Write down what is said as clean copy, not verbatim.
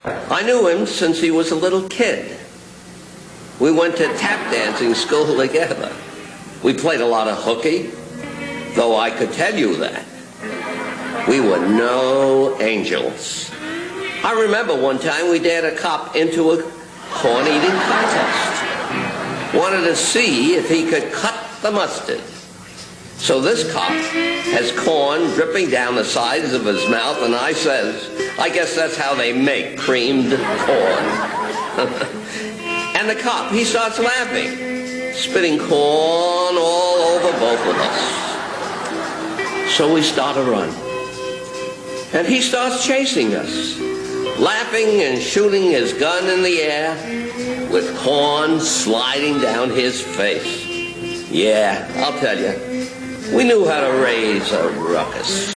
I knew him since he was a little kid. We went to tap dancing school together. We played a lot of hooky, though I could tell you that. We were no angels. I remember one time we dared a cop into a corn-eating contest. Wanted to see if he could cut the mustard. So this cop has corn dripping down the sides of his mouth, and I says, I guess that's how they make creamed corn. And the cop, he starts laughing, spitting corn all over both of us. So we start a run. And he starts chasing us, laughing and shooting his gun in the air with corn sliding down his face. Yeah, I'll tell you, we knew how to raise a ruckus.